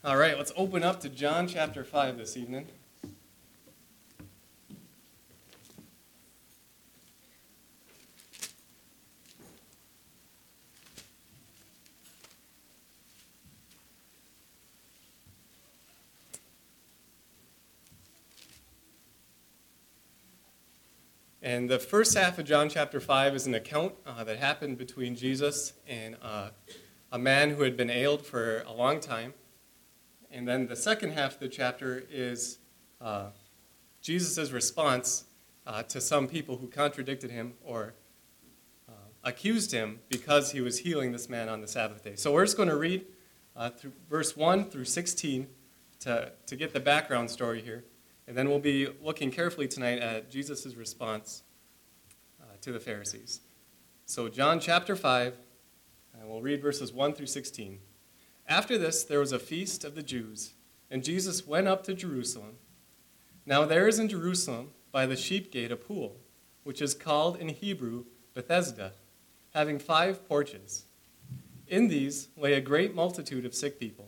All right, let's open up to John chapter 5 this evening. And the first half of John chapter 5 is an account that happened between Jesus and a man who had been ailed for a long time. And then the second half of the chapter is Jesus' response to some people who contradicted him or accused him because he was healing this man on the Sabbath day. So we're just going to read through verse 1 through 16 to get the background story here. And then we'll be looking carefully tonight at Jesus' response to the Pharisees. So John chapter 5, and we'll read verses 1 through 16. After this, there was a feast of the Jews, and Jesus went up to Jerusalem. Now there is in Jerusalem by the sheep gate a pool, which is called in Hebrew Bethesda, having 5 porches. In these lay a great multitude of sick people,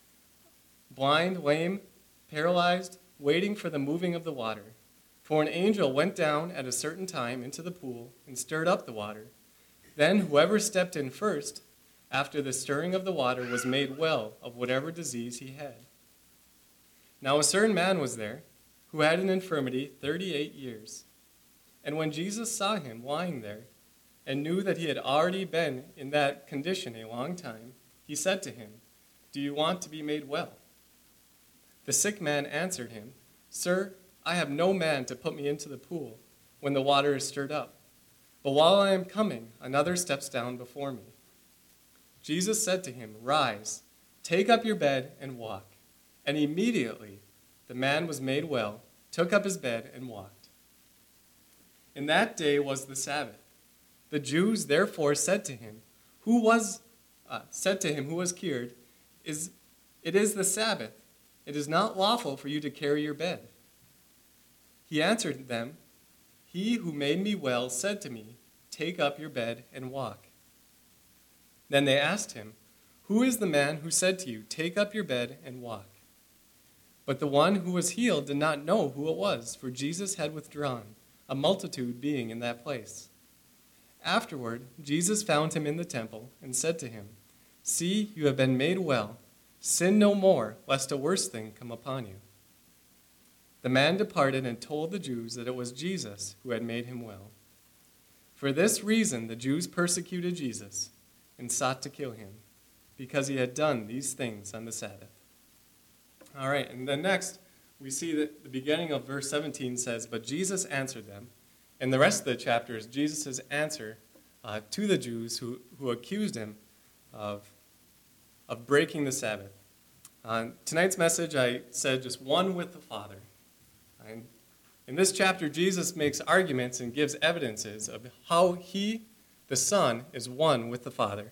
blind, lame, paralyzed, waiting for the moving of the water. For an angel went down at a certain time into the pool and stirred up the water. Then whoever stepped in first, after the stirring of the water, was made well of whatever disease he had. Now a certain man was there, who had an infirmity 38 years. And when Jesus saw him lying there, and knew that he had already been in that condition a long time, he said to him, "Do you want to be made well?" The sick man answered him, "Sir, I have no man to put me into the pool when the water is stirred up. But while I am coming, another steps down before me." Jesus said to him, "Rise, take up your bed and walk." And immediately the man was made well, took up his bed and walked. And that day was the Sabbath. The Jews therefore said to him who was cured, "It is the Sabbath. It is not lawful for you to carry your bed." He answered them, "He who made me well said to me, 'Take up your bed and walk.'" Then they asked him, "Who is the man who said to you, 'Take up your bed and walk'?" But the one who was healed did not know who it was, for Jesus had withdrawn, a multitude being in that place. Afterward, Jesus found him in the temple and said to him, "See, you have been made well. Sin no more, lest a worse thing come upon you." The man departed and told the Jews that it was Jesus who had made him well. For this reason the Jews persecuted Jesus and sought to kill him, because he had done these things on the Sabbath. All right, and then next we see that the beginning of verse 17 says, "But Jesus answered them." And the rest of the chapter is Jesus' answer to the Jews who accused him of breaking the Sabbath. On tonight's message, I said just one with the Father. And in this chapter, Jesus makes arguments and gives evidences of how he, the Son, is one with the Father.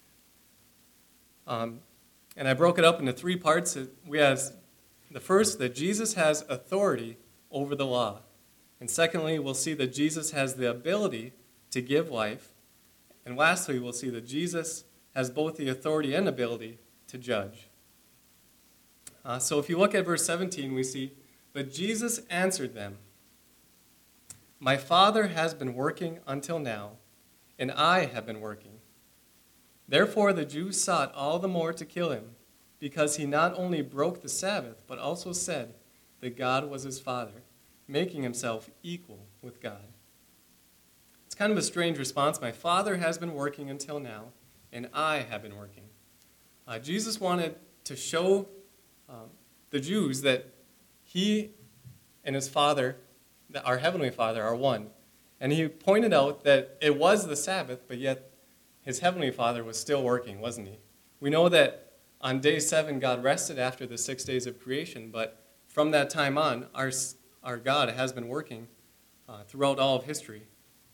And I broke it up into 3 parts. We have the first, that Jesus has authority over the law. And secondly, we'll see that Jesus has the ability to give life. And lastly, we'll see that Jesus has both the authority and ability to judge. So if you look at verse 17, we see, "But Jesus answered them, 'My Father has been working until now, and I have been working.' Therefore the Jews sought all the more to kill him, because he not only broke the Sabbath, but also said that God was his Father, making himself equal with God." It's kind of a strange response. My Father has been working until now, and I have been working. Jesus wanted to show the Jews that he and his Father, that our Heavenly Father, are one. And he pointed out that it was the Sabbath, but yet his Heavenly Father was still working, wasn't he? We know that on day 7, God rested after the 6 days of creation, but from that time on, our God has been working throughout all of history.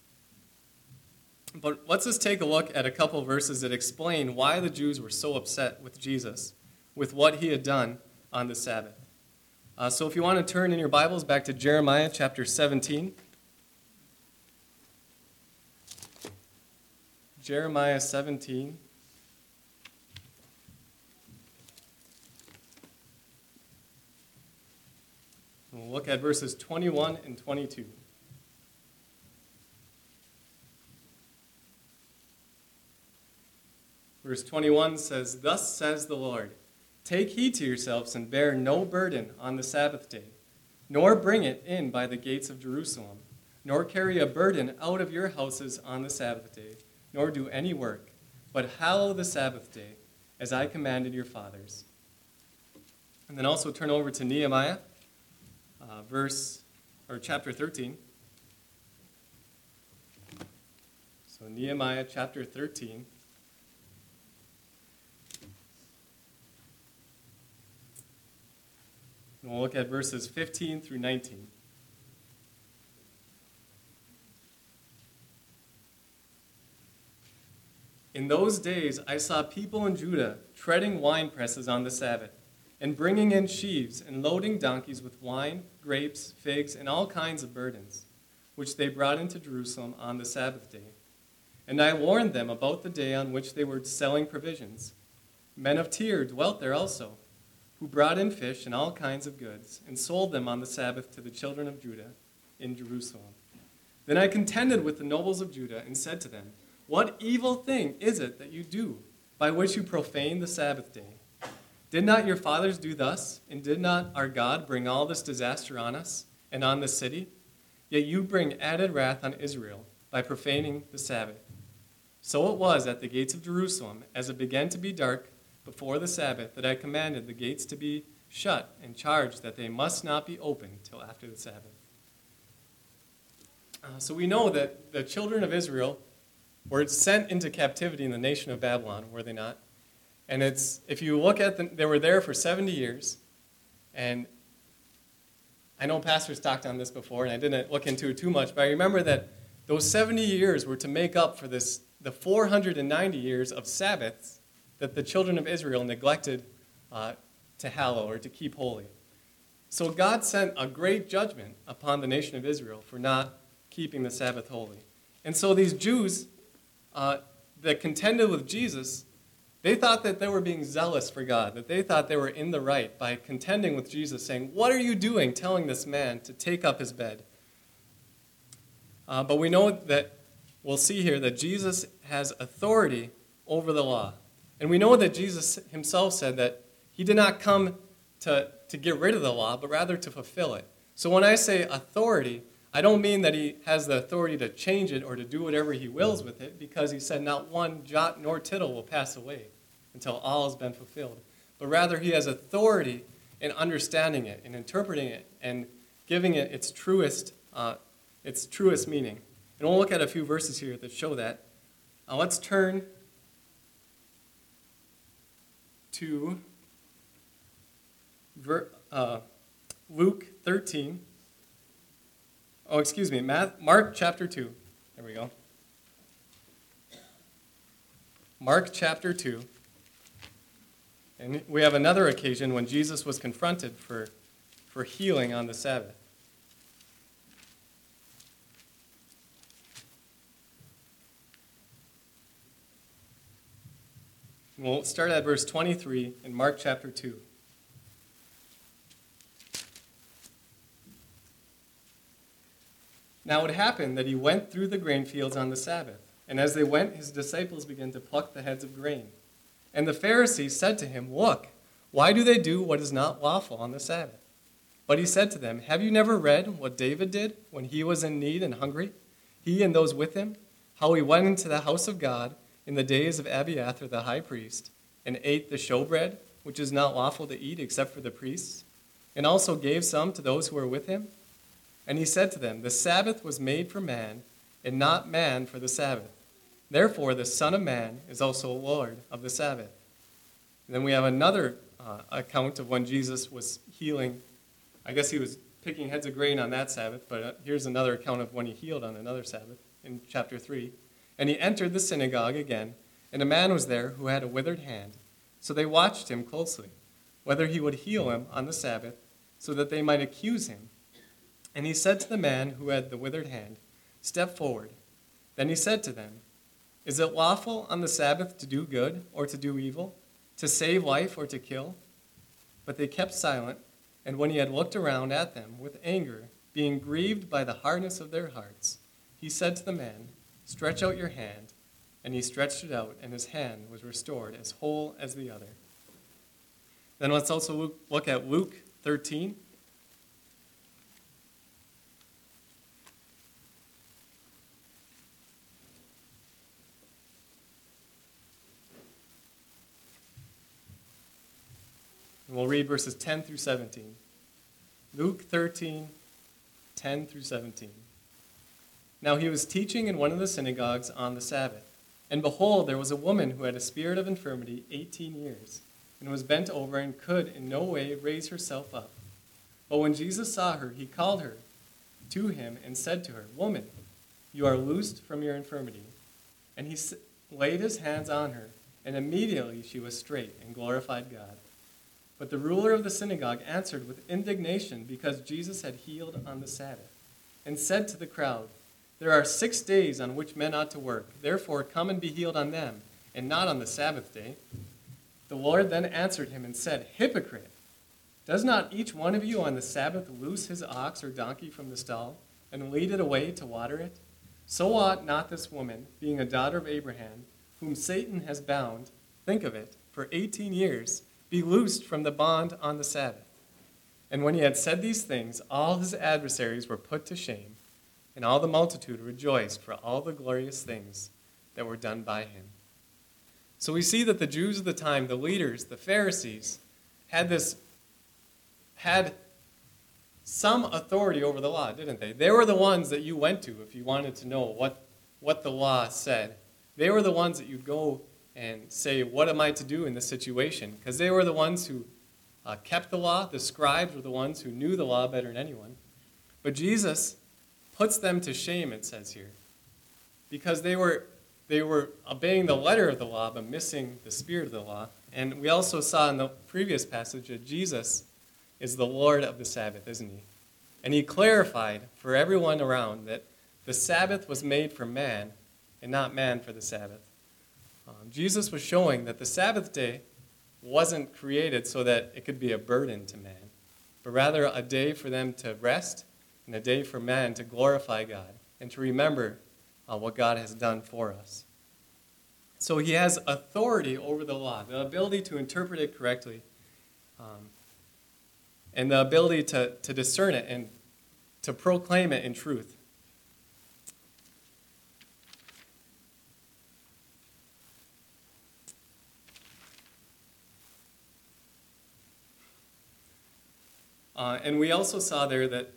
But let's just take a look at a couple verses that explain why the Jews were so upset with Jesus, with what he had done on the Sabbath. So if you want to turn in your Bibles back to Jeremiah chapter 17. Jeremiah 17. We'll look at verses 21 and 22. Verse 21 says, "Thus says the Lord, take heed to yourselves and bear no burden on the Sabbath day, nor bring it in by the gates of Jerusalem, nor carry a burden out of your houses on the Sabbath day, nor do any work, but hallow the Sabbath day, as I commanded your fathers." And then also turn over to Nehemiah, chapter 13. So Nehemiah chapter 13. And we'll look at verses 15 through 19. "In those days I saw people in Judah treading wine presses on the Sabbath, and bringing in sheaves and loading donkeys with wine, grapes, figs, and all kinds of burdens, which they brought into Jerusalem on the Sabbath day. And I warned them about the day on which they were selling provisions. Men of Tyre dwelt there also, who brought in fish and all kinds of goods, and sold them on the Sabbath to the children of Judah in Jerusalem. Then I contended with the nobles of Judah and said to them, 'What evil thing is it that you do, by which you profane the Sabbath day? Did not your fathers do thus, and did not our God bring all this disaster on us and on this city? Yet you bring added wrath on Israel by profaning the Sabbath.' So it was at the gates of Jerusalem, as it began to be dark before the Sabbath, that I commanded the gates to be shut and charged that they must not be opened till after the Sabbath." So we know that the children of Israel were sent into captivity in the nation of Babylon, were they not? And if you look at them, they were there for 70 years. And I know pastors talked on this before, and I didn't look into it too much, but I remember that those 70 years were to make up for the 490 years of Sabbaths that the children of Israel neglected to hallow or to keep holy. So God sent a great judgment upon the nation of Israel for not keeping the Sabbath holy. And so these Jews that contended with Jesus, they thought that they were being zealous for God, that they thought they were in the right by contending with Jesus, saying, "What are you doing telling this man to take up his bed?" But we know that, we'll see here, that Jesus has authority over the law. And we know that Jesus himself said that he did not come to get rid of the law, but rather to fulfill it. So when I say authority, I don't mean that he has the authority to change it or to do whatever he wills with it, because he said not one jot nor tittle will pass away until all has been fulfilled. But rather he has authority in understanding it and interpreting it and giving it its truest meaning. And we'll look at a few verses here that show that. Let's turn to Luke 13. Mark chapter 2. There we go. Mark chapter 2. And we have another occasion when Jesus was confronted for healing on the Sabbath. We'll start at verse 23 in Mark chapter 2. "Now it happened that he went through the grain fields on the Sabbath, and as they went, his disciples began to pluck the heads of grain. And the Pharisees said to him, 'Look, why do they do what is not lawful on the Sabbath?' But he said to them, 'Have you never read what David did when he was in need and hungry, he and those with him, how he went into the house of God in the days of Abiathar the high priest, and ate the showbread, which is not lawful to eat except for the priests, and also gave some to those who were with him? And he said to them, The Sabbath was made for man, and not man for the Sabbath. Therefore the Son of Man is also Lord of the Sabbath.'" And then we have another account of when Jesus was healing. I guess he was picking heads of grain on that Sabbath, but here's another account of when he healed on another Sabbath in chapter 3. "And he entered the synagogue again, and a man was there who had a withered hand. So they watched him closely, whether he would heal him on the Sabbath, so that they might accuse him. And he said to the man who had the withered hand, 'Step forward.' Then he said to them, 'Is it lawful on the Sabbath to do good or to do evil, to save life or to kill?' But they kept silent, And when he had looked around at them with anger, being grieved by the hardness of their hearts, he said to the man, "Stretch out your hand." And he stretched it out, and his hand was restored as whole as the other. Then let's also look at Luke 13. And we'll read verses 10 through 17. Luke 13, 10 through 17. Now he was teaching in one of the synagogues on the Sabbath. And behold, there was a woman who had a spirit of infirmity 18 years, and was bent over and could in no way raise herself up. But when Jesus saw her, he called her to him and said to her, "Woman, you are loosed from your infirmity." And he laid his hands on her, and immediately she was straight and glorified God. But the ruler of the synagogue answered with indignation because Jesus had healed on the Sabbath, and said to the crowd, "There are 6 days on which men ought to work. Therefore come and be healed on them, and not on the Sabbath day." The Lord then answered him and said, "Hypocrite! Does not each one of you on the Sabbath loose his ox or donkey from the stall, and lead it away to water it? So ought not this woman, being a daughter of Abraham, whom Satan has bound, think of it, for 18 years, be loosed from the bond on the Sabbath." And when he had said these things, all his adversaries were put to shame, and all the multitude rejoiced for all the glorious things that were done by him. So we see that the Jews of the time, the leaders, the Pharisees, had some authority over the law, didn't they? They were the ones that you went to if you wanted to know what the law said. They were the ones that you'd go and say, "What am I to do in this situation?" Because they were the ones who kept the law. The scribes were the ones who knew the law better than anyone. But Jesus puts them to shame, it says here, because they were obeying the letter of the law but missing the spirit of the law. And we also saw in the previous passage that Jesus is the Lord of the Sabbath, isn't he? And he clarified for everyone around that the Sabbath was made for man and not man for the Sabbath. Jesus was showing that the Sabbath day wasn't created so that it could be a burden to man, but rather a day for them to rest and a day for man to glorify God and to remember what God has done for us. So he has authority over the law, the ability to interpret it correctly, and the ability to discern it and to proclaim it in truth. And we also saw there that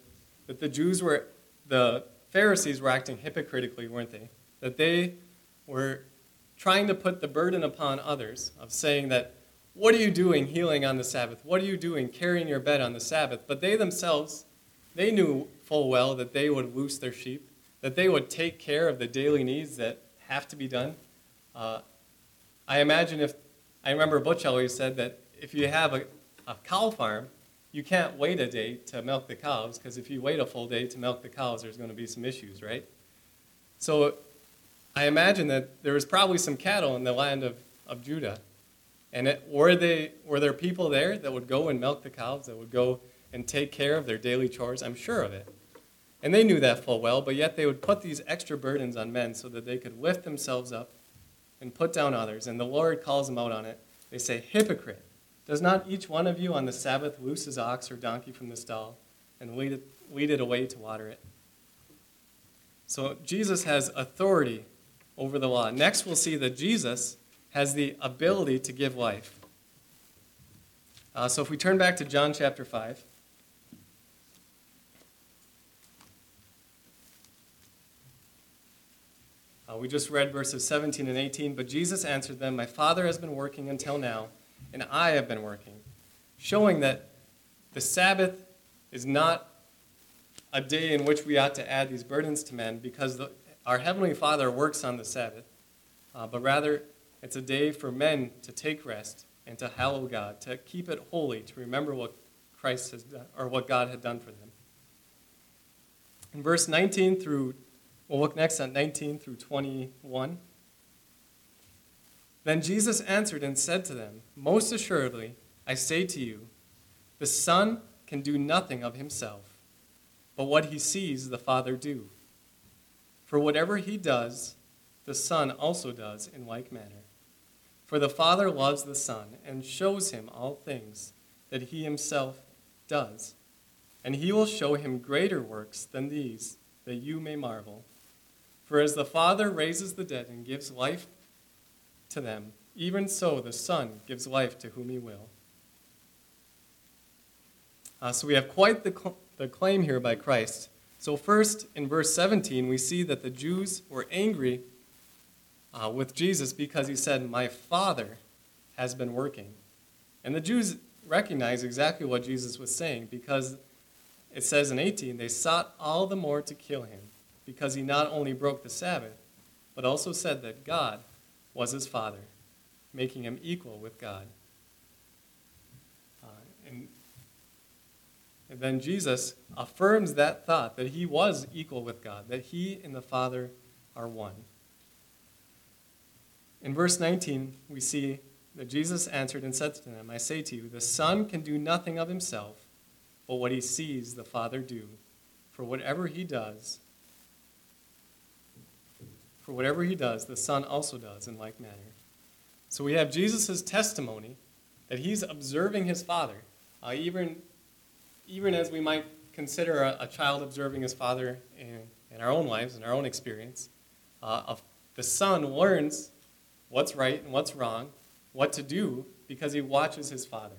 the Pharisees were acting hypocritically, weren't they? That they were trying to put the burden upon others of saying that, "What are you doing healing on the Sabbath? What are you doing carrying your bed on the Sabbath?" But they themselves, they knew full well that they would loose their sheep, that they would take care of the daily needs that have to be done. I remember Butch always said that if you have a cow farm, you can't wait a day to milk the cows, because if you wait a full day to milk the cows, there's going to be some issues, right? So I imagine that there was probably some cattle in the land of Judah. And were there people there that would go and milk the cows, that would go and take care of their daily chores? I'm sure of it. And they knew that full well, but yet they would put these extra burdens on men so that they could lift themselves up and put down others. And the Lord calls them out on it. They say, "Hypocrite! Does not each one of you on the Sabbath loose his ox or donkey from the stall and lead it away to water it?" So Jesus has authority over the law. Next, we'll see that Jesus has the ability to give life. So if we turn back to John chapter 5. We just read verses 17 and 18. "But Jesus answered them, 'My Father has been working until now, and I have been working,'" showing that the Sabbath is not a day in which we ought to add these burdens to men, because our Heavenly Father works on the Sabbath, but rather it's a day for men to take rest and to hallow God, to keep it holy, to remember what Christ has done, or what God had done for them. In verse 19 through, we'll look next at 19 through 21. "Then Jesus answered and said to them, 'Most assuredly, I say to you, the Son can do nothing of himself, but what he sees the Father do. For whatever he does, the Son also does in like manner. For the Father loves the Son and shows him all things that he himself does. And he will show him greater works than these, that you may marvel. For as the Father raises the dead and gives life to them, even so the Son gives life to whom he will. So we have quite the claim here by Christ. So first, in verse 17, we see that the Jews were angry with Jesus because he said, "My Father has been working." And the Jews recognized exactly what Jesus was saying, because it says in 18, they sought all the more to kill him, because he not only broke the Sabbath, but also said that God was his Father, making him equal with God. And then Jesus affirms that thought, that he was equal with God, that he and the Father are one. In verse 19, we see that Jesus answered and said to them, "I say to you, the Son can do nothing of himself, but what he sees the Father do. For whatever he does, the Son also does in like manner." So we have Jesus' testimony that he's observing his Father, even as we might consider a child observing his father in our own lives, in our own experience. The Son learns what's right and what's wrong, what to do, because he watches his Father.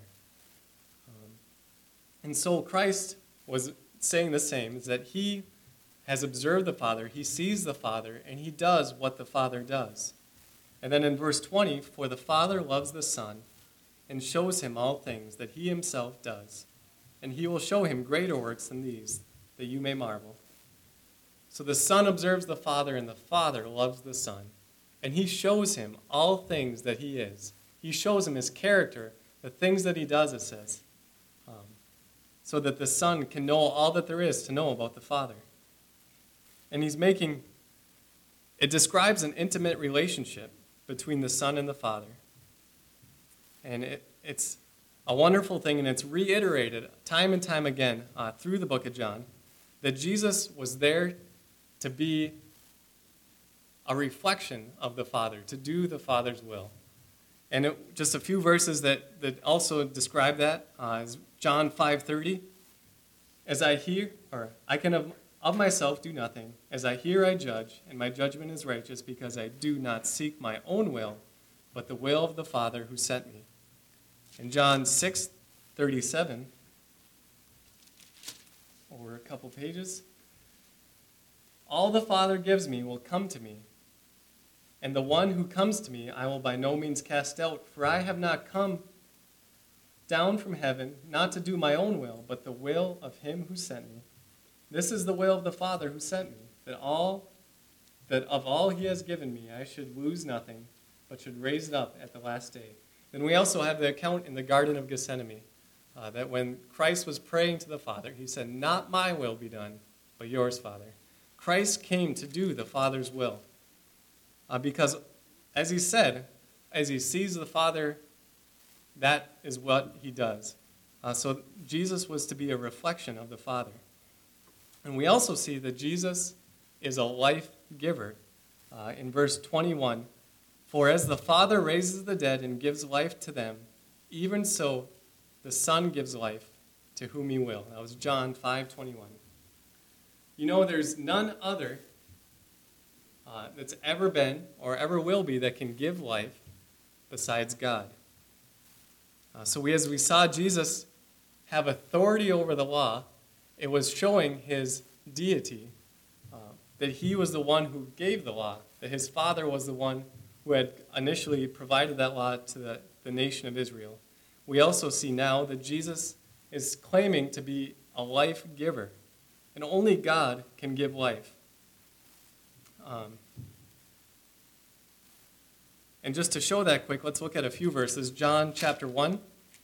And so Christ was saying the same, is that he has observed the Father, he sees the Father, and he does what the Father does. And then in verse 20, "For the Father loves the Son and shows him all things that he himself does. And he will show him greater works than these, that you may marvel." So the Son observes the Father, and the Father loves the Son. And he shows him all things that he is. He shows him his character, the things that he does, it says, so that the Son can know all that there is to know about the Father. And it describes an intimate relationship between the Son and the Father. And it's a wonderful thing, and it's reiterated time and time again through the book of John, that Jesus was there to be a reflection of the Father, to do the Father's will. And just a few verses that also describe that is John 5:30. "As I hear, or I can of myself do nothing. As I hear, I judge, and my judgment is righteous, because I do not seek my own will, but the will of the Father who sent me." In John 6:37, over a couple pages, "All the Father gives me will come to me, and the one who comes to me I will by no means cast out, for I have not come down from heaven not to do my own will, but the will of him who sent me. This is the will of the Father who sent me, that of all he has given me I should lose nothing, but should raise it up at the last day." Then we also have the account in the Garden of Gethsemane, that when Christ was praying to the Father, he said, "Not my will be done, but yours, Father." Christ came to do the Father's will, because, as he said, as he sees the Father, that is what he does. So Jesus was to be a reflection of the Father. And we also see that Jesus is a life giver. In verse 21, "For as the Father raises the dead and gives life to them, even so the Son gives life to whom he will." That was John 5:21. You know, there's none other that's ever been or ever will be that can give life besides God. So as we saw Jesus have authority over the law, it was showing his deity, that he was the one who gave the law, that his Father was the one who had initially provided that law to the nation of Israel. We also see now that Jesus is claiming to be a life giver, and only God can give life. And just to show that quick, let's look at a few verses. John chapter 1.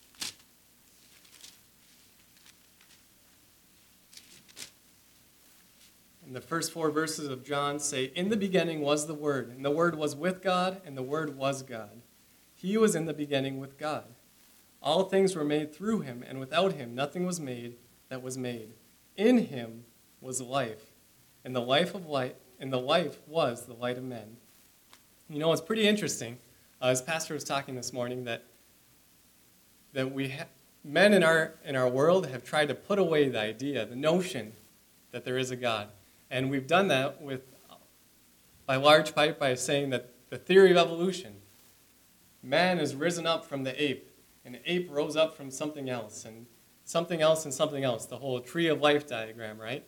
And the first 4 verses of John say, "In the beginning was the Word, and the Word was with God, and the Word was God. He was in the beginning with God. All things were made through him, and without him nothing was made that was made. In him was life, and the life was the light of men. You know, it's pretty interesting. As Pastor was talking this morning, that men in our world have tried to put away the idea, the notion that there is a God, and we've done that by large part by saying that the theory of evolution, man has risen up from the ape. An ape rose up from something else, and something else, and something else. The whole tree of life diagram, right?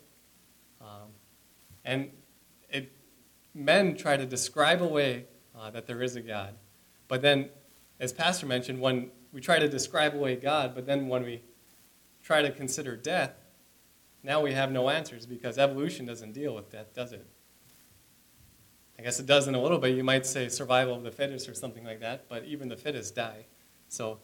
Men try to describe away that there is a God. But then, as Pastor mentioned, when we try to describe away God, but then when we try to consider death, now we have no answers because evolution doesn't deal with death, does it? I guess it does in a little bit. You might say survival of the fittest or something like that, but even the fittest die. So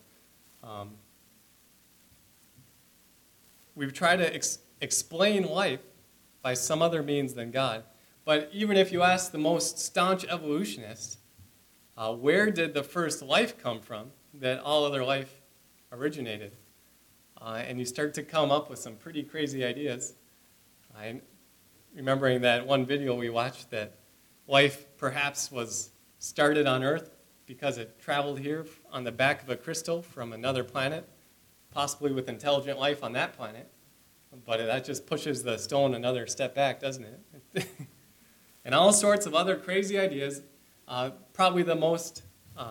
we've tried to explain life by some other means than God. But even if you ask the most staunch evolutionists, where did the first life come from that all other life originated? And you start to come up with some pretty crazy ideas. I'm remembering that one video we watched that life perhaps was started on Earth because it traveled here on the back of a crystal from another planet, possibly with intelligent life on that planet. But that just pushes the stone another step back, doesn't it? And all sorts of other crazy ideas. Probably the most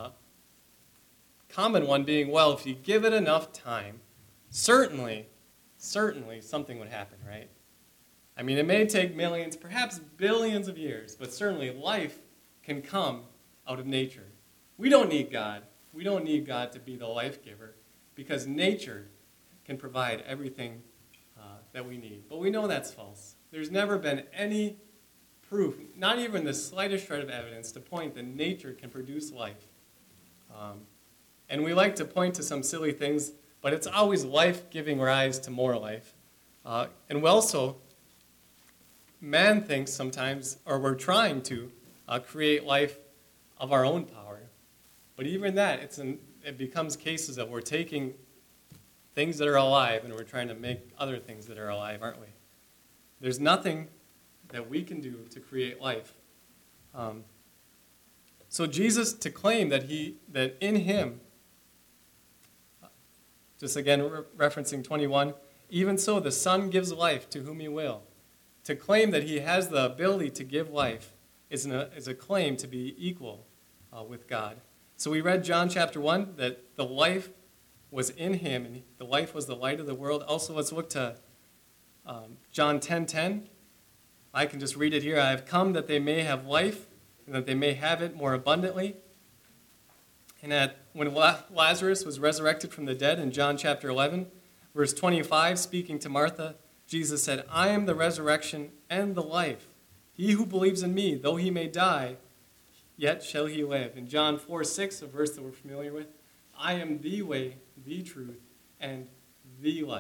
common one being, well, if you give it enough time, certainly something would happen, right? I mean, it may take millions, perhaps billions of years, but certainly life can come out of nature. We don't need God. We don't need God to be the life giver because nature can provide everything that we need. But we know that's false. There's never been any proof, not even the slightest shred of evidence, to point that nature can produce life. And we like to point to some silly things, but it's always life giving rise to more life. And we also, man thinks sometimes, or we're trying to, create life of our own power. But even that, it becomes cases that we're taking things that are alive and we're trying to make other things that are alive, aren't we? There's nothing that we can do to create life. So Jesus, to claim that in him, just again referencing 21, even so the Son gives life to whom he will. To claim that he has the ability to give life is a claim to be equal with God. So we read John chapter 1, that the life was in him, and the life was the light of the world. Also, let's look to John 10:10. I can just read it here. I have come that they may have life, and that they may have it more abundantly. And when Lazarus was resurrected from the dead in John chapter 11, verse 25, speaking to Martha, Jesus said, I am the resurrection and the life. He who believes in me, though he may die, yet shall he live. In John 4:6, a verse that we're familiar with, I am the way, the truth, and the life.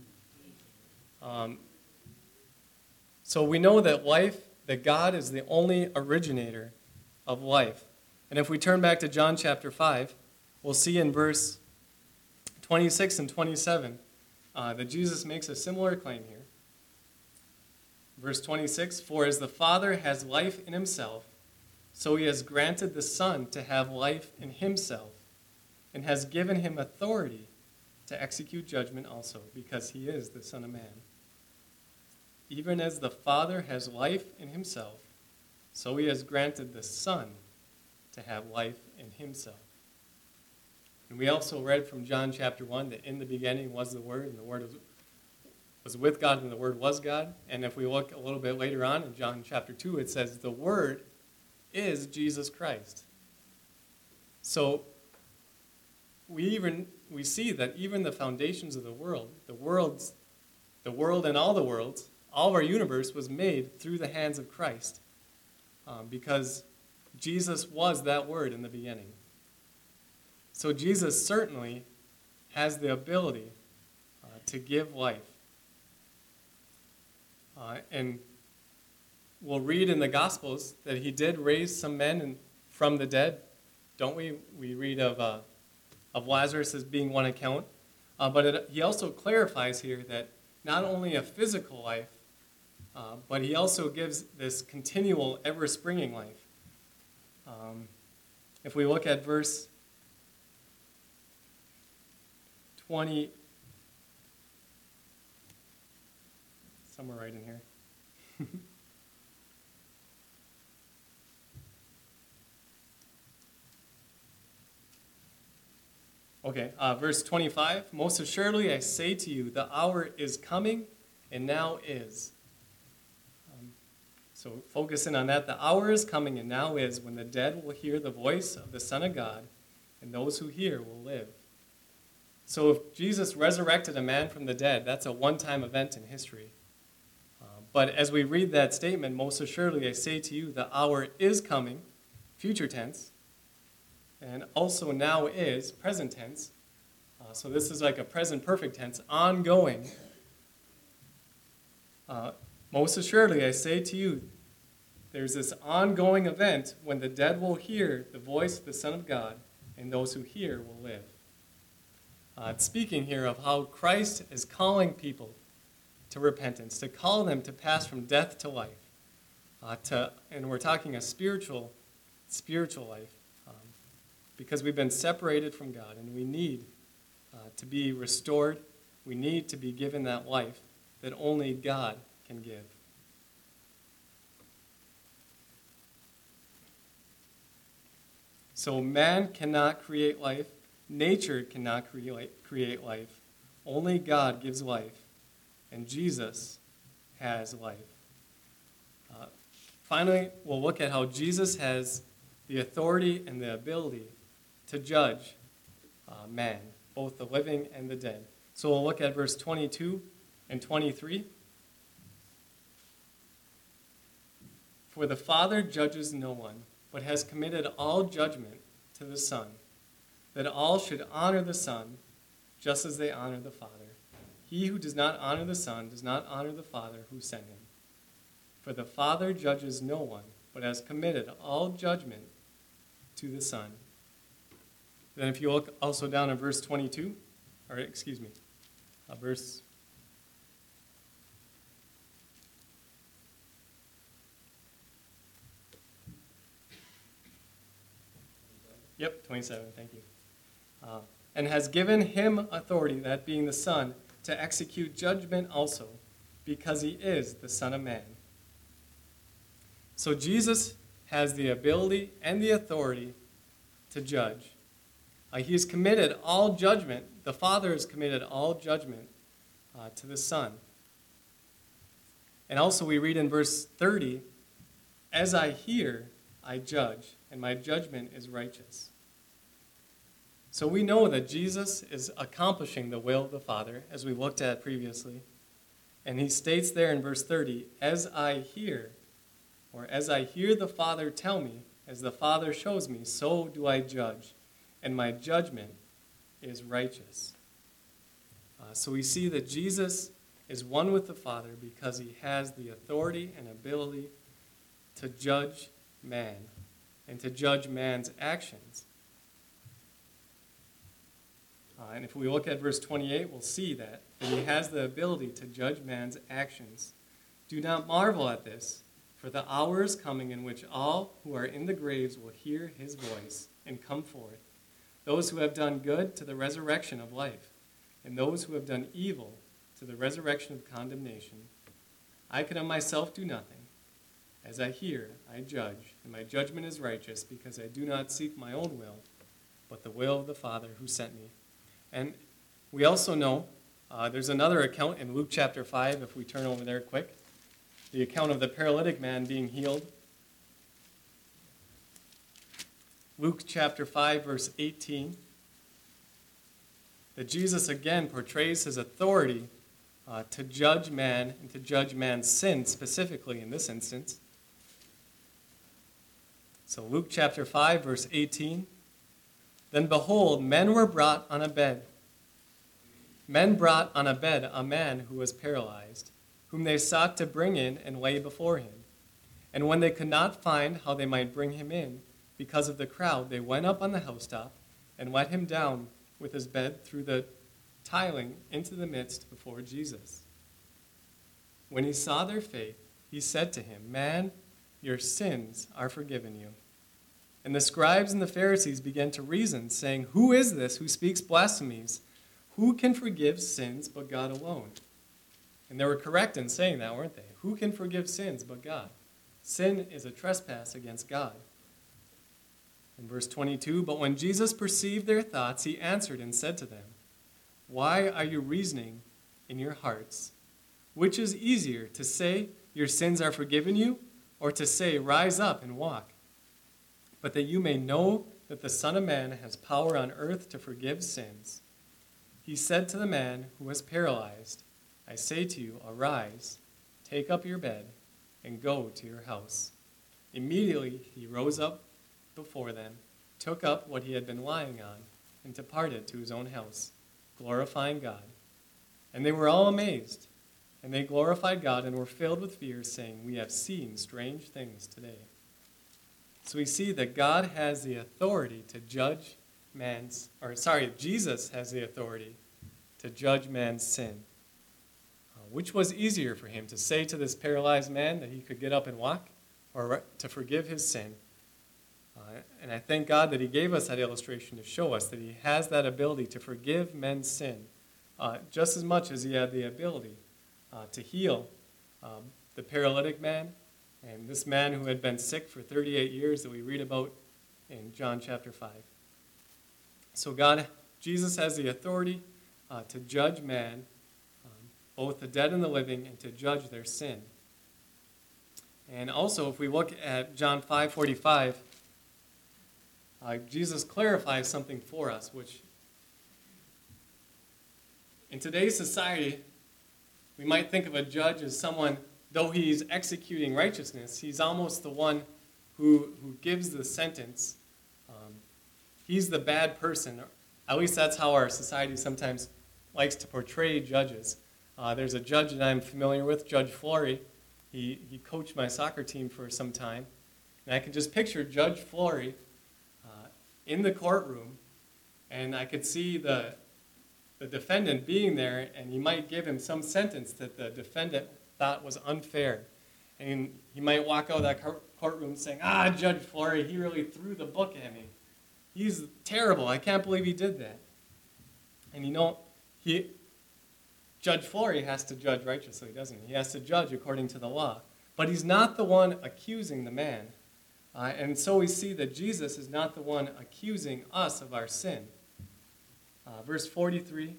So we know that God is the only originator of life. And if we turn back to John chapter 5, we'll see in verse 26 and 27 that Jesus makes a similar claim here. Verse 26, for as the Father has life in himself, so he has granted the Son to have life in himself, and has given him authority to execute judgment also, because he is the Son of Man. Even as the Father has life in himself, so he has granted the Son to have life in himself. And we also read from John chapter 1 that in the beginning was the Word, and the Word was with God, and the Word was God. And if we look a little bit later on in John chapter 2, it says the Word is Jesus Christ. So we see that even the foundations of the world and all the worlds, all of our universe was made through the hands of Christ, because Jesus was that Word in the beginning. So Jesus certainly has the ability to give life. And we'll read in the Gospels that he did raise some men from the dead, don't we? We read of of Lazarus as being one account, but he also clarifies here that not only a physical life, but he also gives this continual, ever-springing life. If we look at verse 20, somewhere right in here. Okay, verse 25, most assuredly I say to you, the hour is coming, and now is. So focus in on that. The hour is coming, and now is, when the dead will hear the voice of the Son of God, and those who hear will live. So if Jesus resurrected a man from the dead, that's a one-time event in history. But as we read that statement, most assuredly I say to you, the hour is coming, future tense, and also now is, present tense. So this is like a present perfect tense, ongoing. Most assuredly, I say to you, there's this ongoing event when the dead will hear the voice of the Son of God, and those who hear will live. It's speaking here of how Christ is calling people to repentance, to call them to pass from death to life. And we're talking a spiritual life, because we've been separated from God, and we need to be restored. We need to be given that life that only God can give. So man cannot create life. Nature cannot create life. Only God gives life, and Jesus has life. Finally, we'll look at how Jesus has the authority and the ability to judge man, both the living and the dead. So we'll look at verse 22 and 23. For the Father judges no one, but has committed all judgment to the Son, that all should honor the Son, just as they honor the Father. He who does not honor the Son does not honor the Father who sent him. For the Father judges no one, but has committed all judgment to the Son. Then if you look also down in verse 22, verse 27, thank you. And has given him authority, that being the Son, to execute judgment also, because he is the Son of Man. So Jesus has the ability and the authority to judge. He has committed all judgment. The Father has committed all judgment to the Son. And also we read in verse 30, as I hear, I judge, and my judgment is righteous. So we know that Jesus is accomplishing the will of the Father, as we looked at previously. And he states there in verse 30, as I hear the Father tell me, as the Father shows me, so do I judge, and my judgment is righteous. So we see that Jesus is one with the Father because he has the authority and ability to judge man and to judge man's actions. And if we look at verse 28, we'll see that he has the ability to judge man's actions. Do not marvel at this, for the hour is coming in which all who are in the graves will hear his voice and come forth, those who have done good to the resurrection of life, and those who have done evil to the resurrection of condemnation. I can of myself do nothing. As I hear, I judge, and my judgment is righteous, because I do not seek my own will, but the will of the Father who sent me. And we also know there's another account in Luke chapter 5, if we turn over there quick, the account of the paralytic man being healed. Luke chapter 5, verse 18, that Jesus again portrays his authority to judge man and to judge man's sin, specifically in this instance. So Luke chapter 5, verse 18, then behold, men brought on a bed a man who was paralyzed, whom they sought to bring in and lay before him. And when they could not find how they might bring him in, because of the crowd, they went up on the housetop and let him down with his bed through the tiling into the midst before Jesus. When he saw their faith, he said to him, "Man, your sins are forgiven you." And the scribes and the Pharisees began to reason, saying, "Who is this who speaks blasphemies? Who can forgive sins but God alone?" And they were correct in saying that, weren't they? Who can forgive sins but God? Sin is a trespass against God. In verse 22, but when Jesus perceived their thoughts, he answered and said to them, "Why are you reasoning in your hearts? Which is easier, to say, 'Your sins are forgiven you,' or to say, 'Rise up and walk'? But that you may know that the Son of Man has power on earth to forgive sins." He said to the man who was paralyzed, "I say to you, arise, take up your bed, and go to your house." Immediately he rose up before them, took up what he had been lying on, and departed to his own house, glorifying God. And they were all amazed, and they glorified God and were filled with fear, saying, "We have seen strange things today." So we see that God has the authority to judge Jesus has the authority to judge man's sin. Which was easier for him, to say to this paralyzed man that he could get up and walk, or to forgive his sin? And I thank God that he gave us that illustration to show us that he has that ability to forgive men's sin, just as much as he had the ability to heal the paralytic man and this man who had been sick for 38 years that we read about in John chapter 5. So Jesus has the authority to judge man, both the dead and the living, and to judge their sin. And also, if we look at John 5:45, Jesus clarifies something for us, which in today's society, we might think of a judge as someone, though he's executing righteousness, he's almost the one who gives the sentence. He's the bad person. At least that's how our society sometimes likes to portray judges. There's a judge that I'm familiar with, Judge Flory. He coached my soccer team for some time. And I can just picture Judge Flory in the courtroom, and I could see the defendant being there, and he might give him some sentence that the defendant thought was unfair. And he might walk out of that courtroom saying, Judge Flory, he really threw the book at me. He's terrible. I can't believe he did that. And Judge Flory has to judge righteously, doesn't he? He has to judge according to the law. But he's not the one accusing the man. And so we see that Jesus is not the one accusing us of our sin. Verse 45,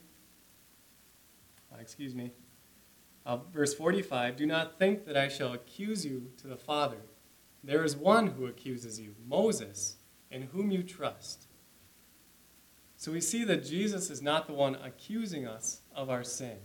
"Do not think that I shall accuse you to the Father. There is one who accuses you, Moses, in whom you trust." So we see that Jesus is not the one accusing us of our sin.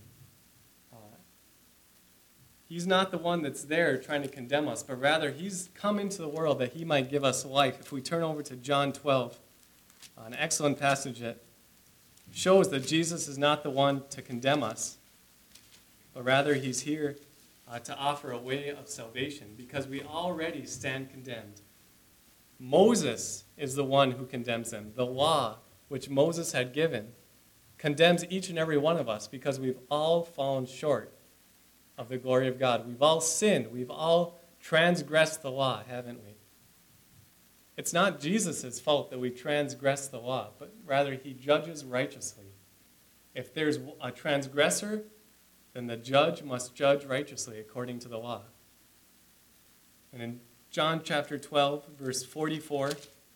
He's not the one that's there trying to condemn us, but rather he's come into the world that he might give us life. If we turn over to John 12, an excellent passage that shows that Jesus is not the one to condemn us, but rather he's here to offer a way of salvation, because we already stand condemned. Moses is the one who condemns them. The law, which Moses had given, condemns each and every one of us, because we've all fallen short of the glory of God. We've all sinned. We've all transgressed the law, haven't we? It's not Jesus' fault that we transgress the law, but rather he judges righteously. If there's a transgressor, then the judge must judge righteously according to the law. And in John chapter 12, verse 44,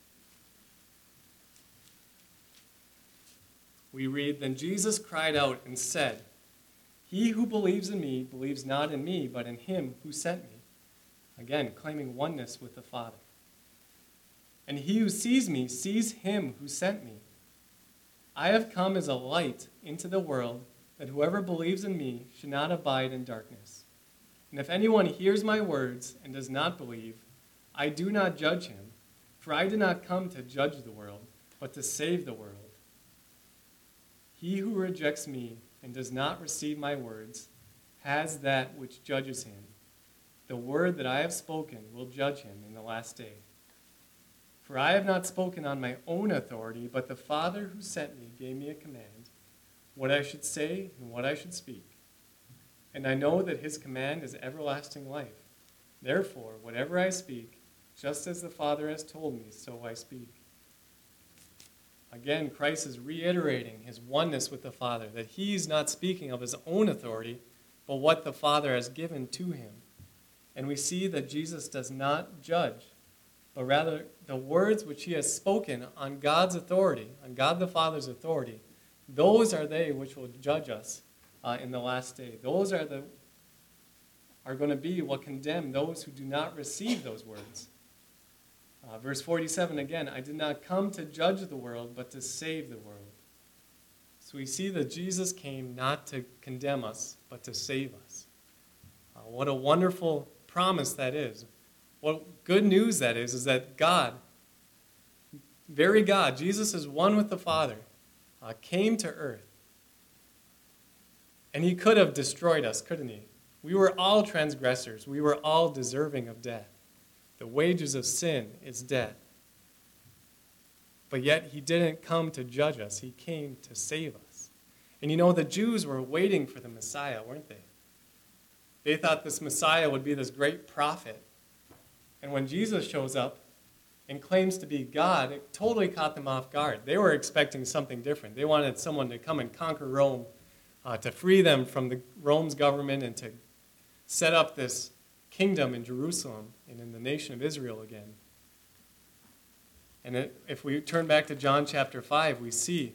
we read, "Then Jesus cried out and said, 'He who believes in me believes not in me, but in him who sent me.'" Again, claiming oneness with the Father. "And he who sees me sees him who sent me. I have come as a light into the world, that whoever believes in me should not abide in darkness. And if anyone hears my words and does not believe, I do not judge him, for I did not come to judge the world, but to save the world. He who rejects me and does not receive my words has that which judges him. The word that I have spoken will judge him in the last day. For I have not spoken on my own authority, but the Father who sent me gave me a command, what I should say and what I should speak. And I know that his command is everlasting life. Therefore, whatever I speak, just as the Father has told me, so I speak. Again, Christ is reiterating his oneness with the Father, that he's not speaking of his own authority, but what the Father has given to him. And we see that Jesus does not judge, but rather the words which he has spoken on God's authority, on God the Father's authority, those are they which will judge us in the last day. Those are going to be what condemn those who do not receive those words. Verse 47 again, I did not come to judge the world, but to save the world. So we see that Jesus came not to condemn us, but to save us. What a wonderful promise that is. What good news that is that God, very God, Jesus is one with the Father, came to earth. And he could have destroyed us, couldn't he? We were all transgressors. We were all deserving of death. The wages of sin is death. But yet he didn't come to judge us. He came to save us. And you know, the Jews were waiting for the Messiah, weren't they? They thought this Messiah would be this great prophet. And when Jesus shows up and claims to be God, it totally caught them off guard. They were expecting something different. They wanted someone to come and conquer Rome, to free them from Rome's government and to set up this kingdom in Jerusalem and in the nation of Israel again. And if we turn back to John chapter 5, we see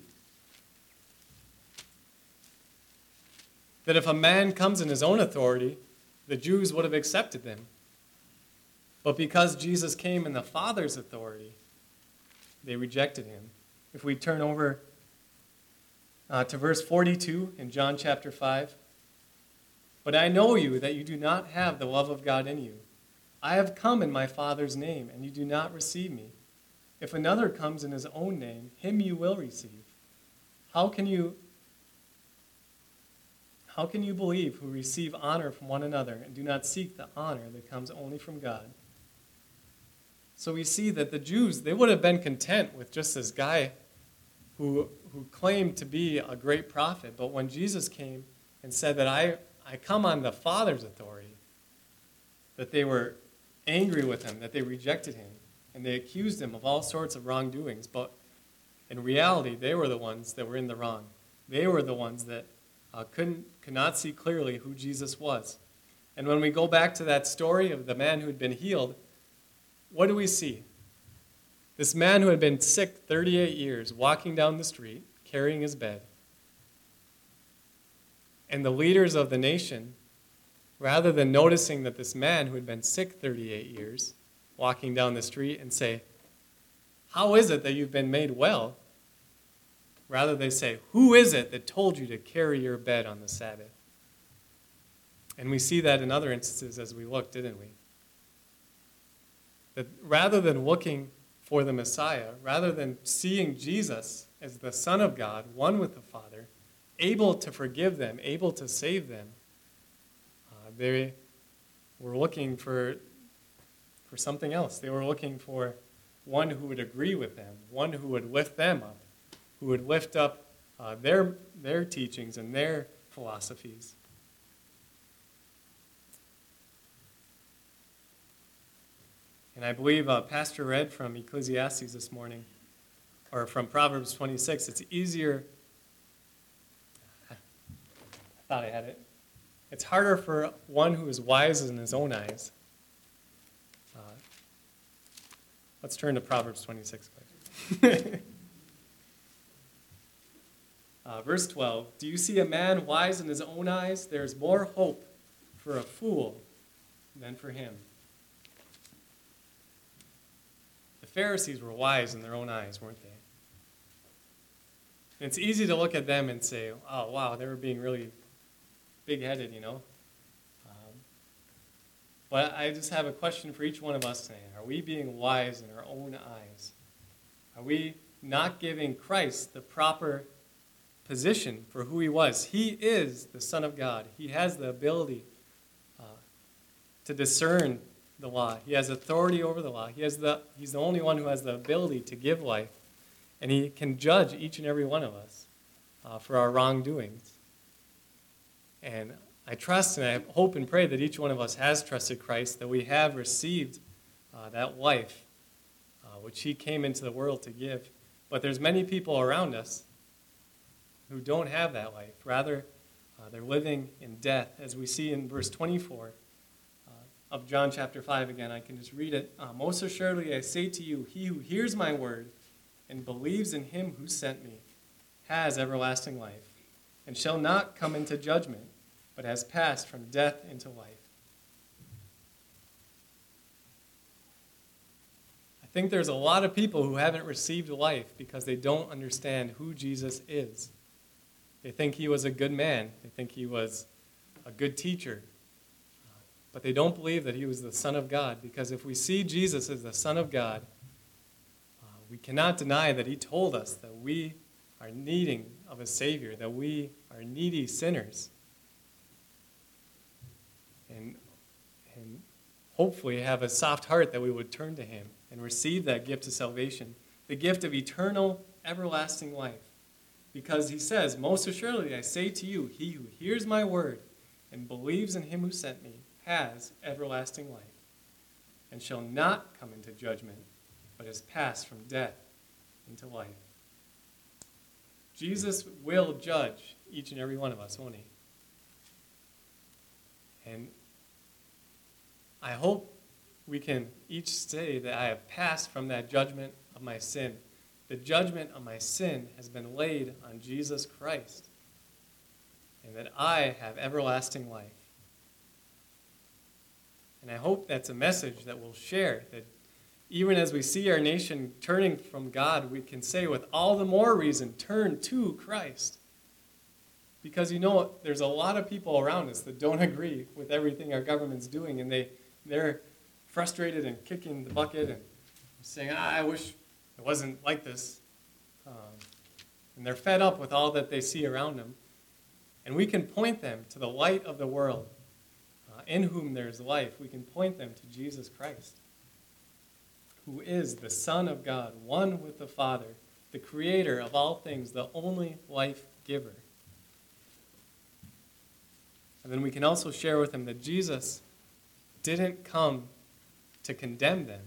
that if a man comes in his own authority, the Jews would have accepted them. But because Jesus came in the Father's authority, they rejected him. If we turn over to verse 42 in John chapter 5, but I know you, that you do not have the love of God in you. I have come in my Father's name, and you do not receive me. If another comes in his own name, him you will receive. How can you believe who receive honor from one another and do not seek the honor that comes only from God? So we see that the Jews, they would have been content with just this guy who claimed to be a great prophet. But when Jesus came and said that I come on the Father's authority, that they were angry with him, that they rejected him, and they accused him of all sorts of wrongdoings. But in reality, they were the ones that were in the wrong. They were the ones that could not see clearly who Jesus was. And when we go back to that story of the man who had been healed, what do we see? This man who had been sick 38 years, walking down the street, carrying his bed. And the leaders of the nation, rather than noticing that this man who had been sick 38 years, walking down the street and say, how is it that you've been made well? Rather they say, who is it that told you to carry your bed on the Sabbath? And we see that in other instances as we look, didn't we? That rather than looking for the Messiah, rather than seeing Jesus as the Son of God, one with the Father, able to forgive them, able to save them, they were looking for something else. They were looking for one who would agree with them, one who would lift them up, who would lift up their teachings and their philosophies. And I believe Pastor read from Ecclesiastes this morning, or from Proverbs 26. It's easier. I thought I had it. It's harder for one who is wise in his own eyes. Let's turn to Proverbs 26, please. Verse 12, do you see a man wise in his own eyes? There is more hope for a fool than for him. The Pharisees were wise in their own eyes, weren't they? And it's easy to look at them and say, oh, wow, they were being really big-headed, you know. But I just have a question for each one of us today. Are we being wise in our own eyes? Are we not giving Christ the proper position for who he was? He is the Son of God. He has the ability to discern the law. He has authority over the law. He's the only one who has the ability to give life, and he can judge each and every one of us for our wrongdoings. And I trust and I hope and pray that each one of us has trusted Christ, that we have received that life which he came into the world to give. But there's many people around us who don't have that life. Rather, they're living in death, as we see in verse 24 of John chapter 5 again. I can just read it. Most assuredly I say to you, he who hears my word and believes in him who sent me has everlasting life, and shall not come into judgment, but has passed from death into life. I think there's a lot of people who haven't received life because they don't understand who Jesus is. They think he was a good man. They think he was a good teacher. But they don't believe that he was the Son of God, because if we see Jesus as the Son of God, we cannot deny that he told us that we are needing of a Savior, that we are needy sinners. And hopefully have a soft heart that we would turn to him and receive that gift of salvation, the gift of eternal, everlasting life. Because he says, most assuredly I say to you, he who hears my word and believes in him who sent me has everlasting life, and shall not come into judgment, but is passed from death into life. Jesus will judge each and every one of us, won't he? And I hope we can each say that I have passed from that judgment of my sin. The judgment of my sin has been laid on Jesus Christ, and that I have everlasting life. And I hope that's a message that we'll share, that even as we see our nation turning from God, we can say with all the more reason, turn to Christ. Because there's a lot of people around us that don't agree with everything our government's doing, and they're frustrated and kicking the bucket and saying, I wish it wasn't like this. And they're fed up with all that they see around them. And we can point them to the light of the world, in whom there's life. We can point them to Jesus Christ, who is the Son of God, one with the Father, the creator of all things, the only life giver. And then we can also share with them that Jesus didn't come to condemn them,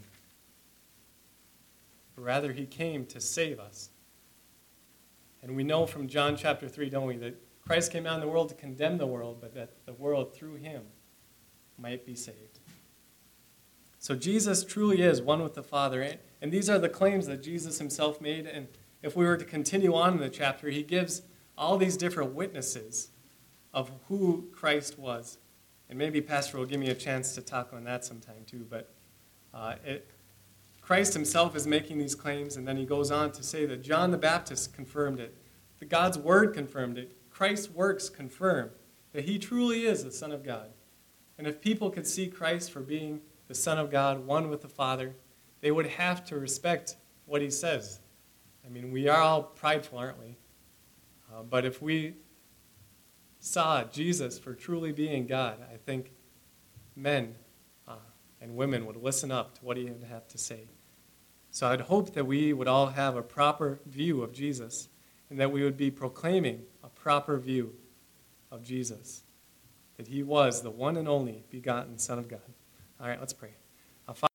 but rather he came to save us. And we know from John chapter 3, don't we, that Christ came out in the world to condemn the world, but that the world through him might be saved. So Jesus truly is one with the Father. And these are the claims that Jesus himself made. And if we were to continue on in the chapter, he gives all these different witnesses of who Christ was. And maybe Pastor will give me a chance to talk on that sometime too. But Christ himself is making these claims, and then he goes on to say that John the Baptist confirmed it. That God's word confirmed it. Christ's works confirm that he truly is the Son of God. And if people could see Christ for being the Son of God, one with the Father, they would have to respect what he says. I mean, we are all prideful, aren't we? But if we saw Jesus for truly being God, I think men and women would listen up to what he would have to say. So I'd hope that we would all have a proper view of Jesus, and that we would be proclaiming a proper view of Jesus, that he was the one and only begotten Son of God. All right, let's pray.